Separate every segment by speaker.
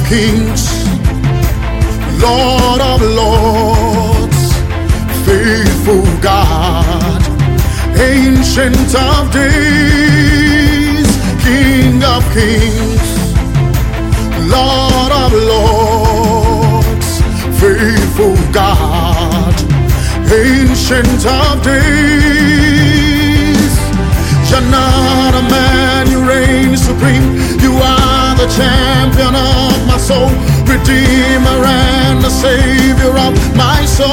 Speaker 1: kings, Lord of lords, faithful God, ancient of days, King of kings, Lord of lords, faithful God, ancient of days. You're not a man, you reign supreme. You are the champion of my soul, Redeemer and the Savior of my soul.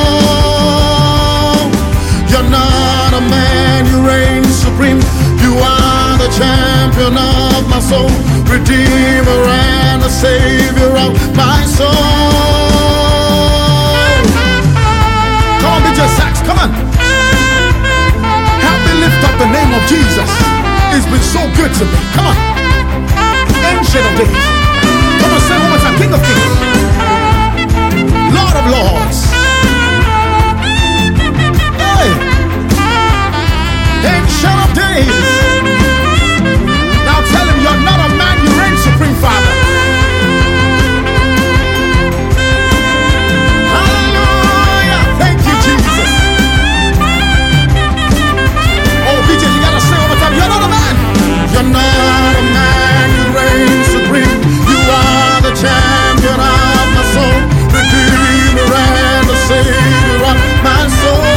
Speaker 1: You're not a man, you reign supreme. You are the champion of my soul, Redeemer and the Savior of my soul. Come on, DJ Sax, come on. Help me lift up the name of Jesus. It's been so good to me. Come on. Ancient of days. Come on, say one more time. King of kings, Lord of lords. Hey. Ancient of days. Now tell him you're not a man, you reign supreme, Father. Hallelujah. Thank you, Jesus. Oh, BJ, you gotta say one more time. You're not a man. You're not a man, you reign supreme. You are the champion of my soul, Redeemer and the Savior of my soul.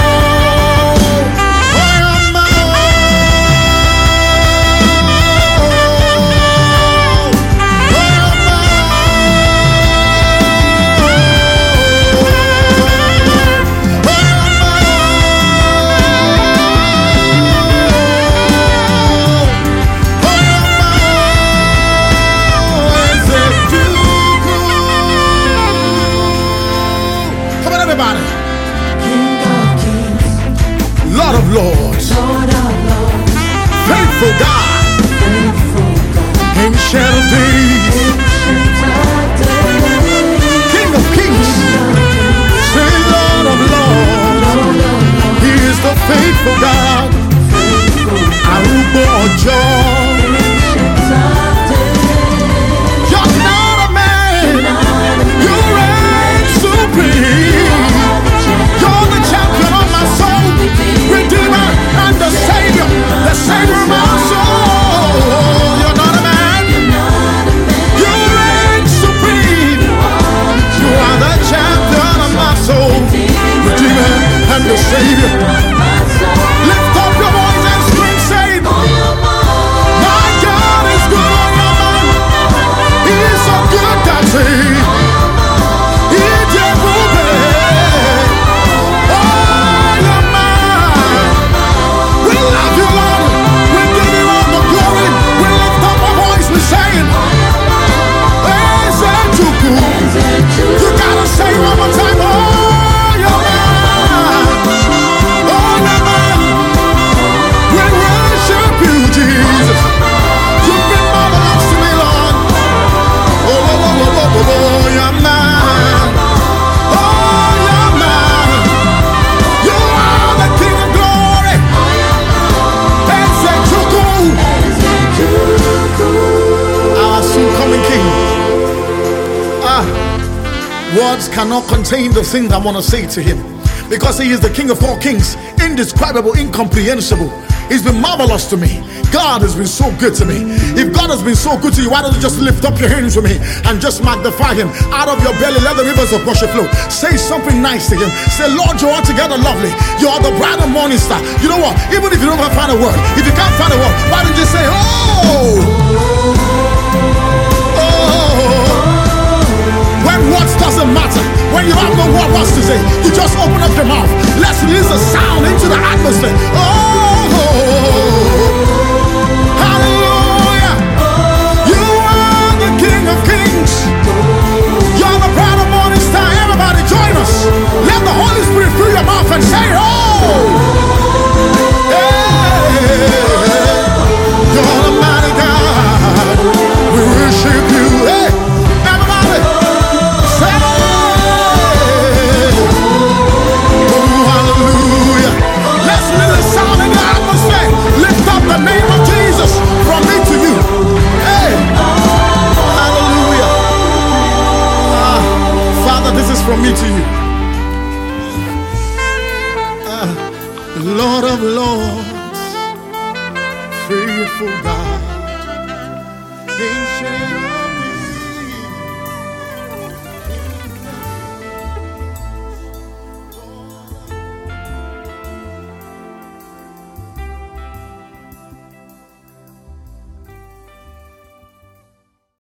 Speaker 1: Lord of lords, faithful God, ancient of days, King of kings, say Lord of lords. He is the faithful God, Arubo Ojo. You're not a man, you reign supreme. You're the champion of my soul, Redeemer and the Savior of my soul. You're not a man, you reign supreme. You are the champion of my soul, Redeemer and the Savior. Lift up your voice and scream, say, my God is good on your mind. He is so good that he did obey. You gotta say one more time, oh, you're mine. Oh, you're mine. We worship you, Jesus. You've been marvelous to me, Lord. Oh, you're mine. Oh, you're mine. You are the King of glory. Our soon coming King. Words cannot contain the things I want to say to him, because he is the King of all kings, indescribable, incomprehensible. He's been marvelous to me. God has been so good to me. If God has been so good to you, why don't you just lift up your hands with me and just magnify him? Out of your belly let the rivers of worship flow. Say something nice to him. Say, Lord, you're altogether lovely. You are the bright and morning star. You know what? Even if you don't find a word, if you can't find a word, why don't you say, when words doesn't matter, when you have no words to say, you just open up your mouth. Let's release a sound into the atmosphere. Hallelujah. You are the King of kings. You're the bright and morning star. Everybody join us. Let the Holy Spirit fill your mouth and say, you're the mighty God. We worship you. Hey, everybody. Hallelujah. Let's lift the sound. from me to you. Lord of Lords, faithful God.